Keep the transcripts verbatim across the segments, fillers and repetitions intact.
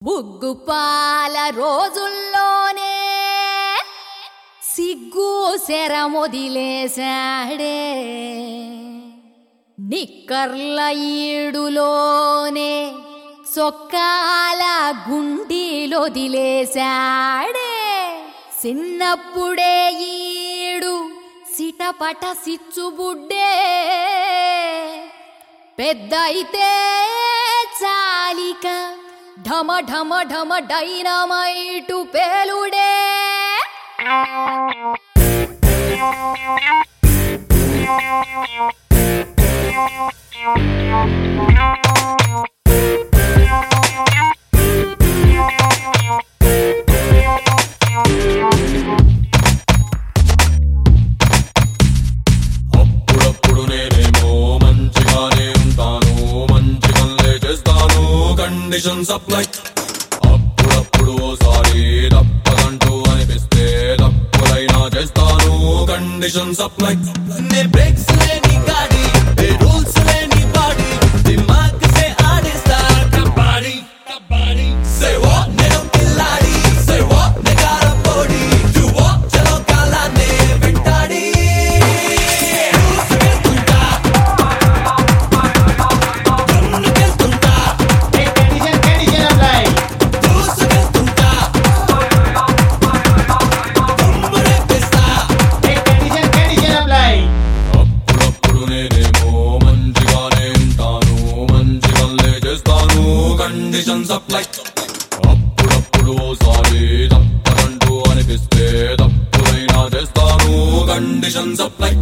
బుగ్గుపాల రోజుల్లోనే సిగ్గు శరమొదిలేశాడే, నిక్కర్ల ఈడులోనే సొక్కాల గుండీలొదిలేశాడే. చిన్నప్పుడే ఈడు సిటపట సిచ్చుబుడ్డే, పెద్ద అయితే చాలిక ఢమ ఢమ ఢమ డైనమైటు పేలుడే. అప్పుడప్పుడు నేనేమో మంచిగానే ఉంటాను, మంచి పనులే చేస్తాను, కండిషన్స్ అప్లై. అప్పుడప్పుడు ఓసారి తప్పదంటూ అనిపిస్తే తప్పులైనా చేస్తాను, కండిషన్స్ అప్లై. నే బ్రేక్స్ లేని గాడి, ఏ రూల్స్ లేని బాడీ, దిమాగ్ సే ఆడిస్తా కబాడీ కబాడీ. సే వో నేను కిల్లాడి, సే వో నే కారపోడి, డు వో చలో కాలానే వెంటాడి. Conditions apply. అప్పుడప్పుడు ఓసారి తప్పదంటూ అనిపిస్తే తప్పులైనా చేస్తాను, కండిషన్స్ అప్లై.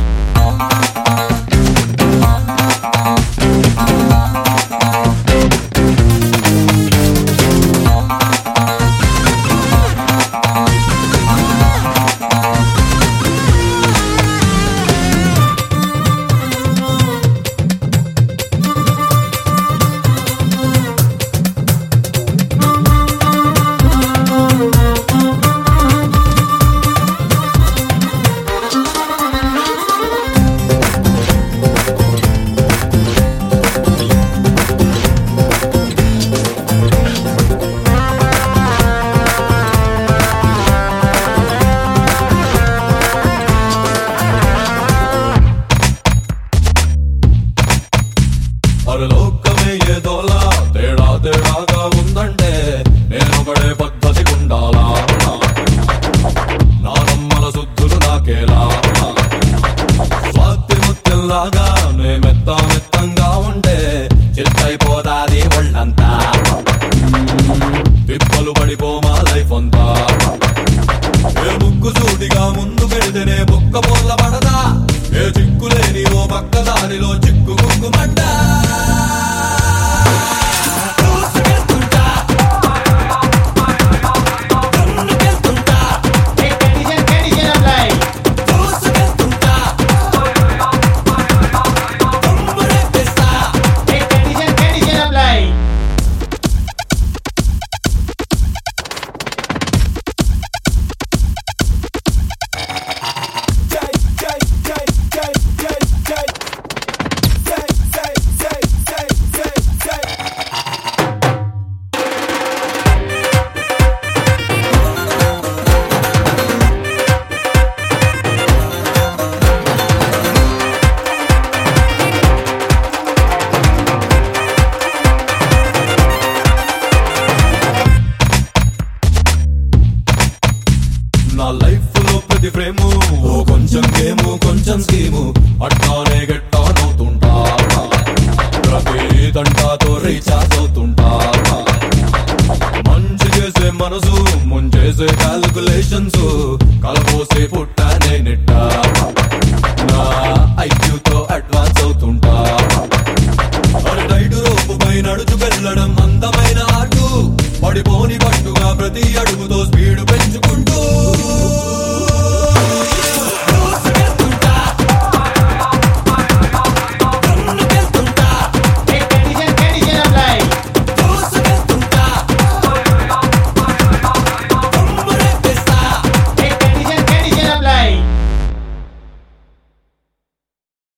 లోకమే ఏదోలా తేడా తేడాగా ఉందంటే నేనొకడే పద్ధతి ఉండాలా, నా నమ్మల శుద్ధులు నాకేలా. స్వాతి ముత్యంలాగా నే మెత్త మెత్తంగా ఉంటే చిత్తైపోదాది ఒళ్ళంతా, తిప్పలు పడిపోమా లైఫ్ అంతా. ఏ ముగ్గు సూటిగా ముందు పెడితేనే బుక్క పొల్ల పడదా, ఏ చిక్కులేని ఓ పక్క దానిలో చిక్కు కుక్కుమంట. నా లైఫ్ లో ప్రతి ఫ్రేము ఓ కొంచెం గేము కొంచెం స్కీము, అట్టానే గెట్టాన్ అవుతుంటా, ప్రతి దంటాతో రీఛార్జ్ అవుతుంటా. మంచి చేసే మనసు ముంచేసే క్యాల్కులేషన్స్ కలబోసే పుట్టానే నిట్ట, నా ఐక్యూతో అడ్వాన్స్ అవుతుంటా. మరి టైటు రోపు పై నడుచు వెళ్ళడం అందమైన ఆటు, పడిపోని పట్టుగా ప్రతి అడుగు